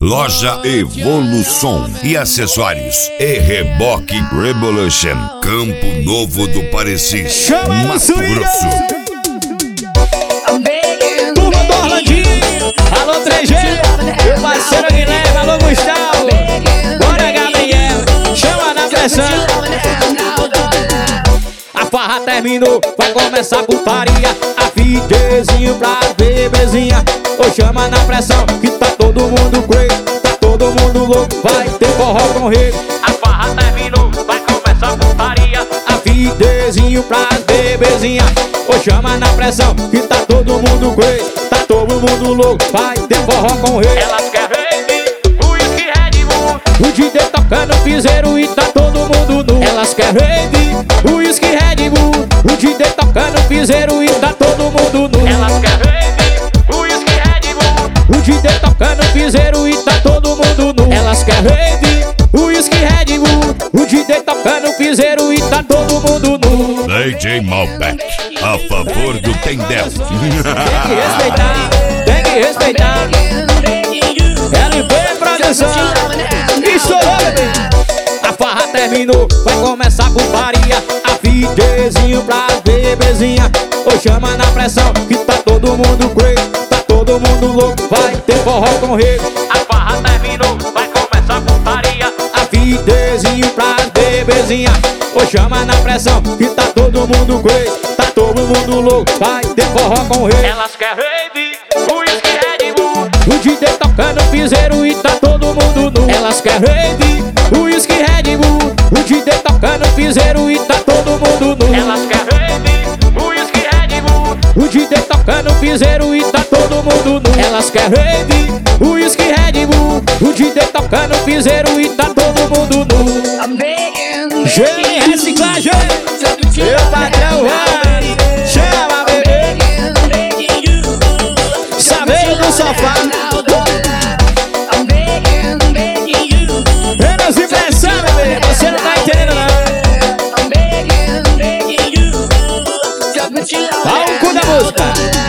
Loja Evolução e acessórios e reboque Revolution, Campo Novo do Parecis, Mato Grosso. Turma do Orlandinho, alô 3G, meu parceiro Guilherme, alô Gustavo, bora Gabriel, chama na pressão. A farra terminou, vai começar a putaria, a videzinho pra bebezinha. Ou chama na pressão, que tá todo mundo crazy, tá todo mundo louco, vai ter forró com rei. A farra terminou, vai começar a putaria, a videzinho pra bebezinha. Ou chama na pressão, que tá todo mundo crazy, tá todo mundo louco, vai ter forró com rei. Elas querem o whisky Red Bull, o DJ tocando piseiro e tá todo mundo nu. Elas querem o whisky Red Bull, o DJ tocando piseiro e tá todo mundo nu. Elas querem o whisky Red Bull, o DJ tocando piseiro e tá todo mundo nu. Elas querem o whisky Red Bull, o DJ tocando piseiro e tá todo mundo nu. DJ Malbec, a favor do Tem 10. Tem que respeitar, tem que respeitar. LP Produção, estourou, bebê. A farra terminou, vai começar a putaria, a videzinho pra bebezinha. Ou chama na pressão, que tá todo mundo crazy, tá todo mundo louco, vai ter forró com rei. A farra terminou, vai começar a putaria, a videzinho pra bebezinha. Ou chama na pressão, que tá todo mundo crazy, tá todo mundo louco, vai ter forró com rei. Elas querem o whisky Red Bull, o DJ tocando piseiro e tá todo mundo nu. Elas querem o whisky Red Bull, o DJ tocando piseiro e tá todo mundo nu. Elas querem o whisky Red Bull, o DJ tocando piseiro e tá todo mundo nu. Elas querem o whisky Red Bull, o DJ tocando piseiro e tá todo mundo nu. GM Reciclagem, meu patrão vai, chama bebê, saber do sofá. Menos impressão, bebê, você não tá entendendo não. Dá um cu da música.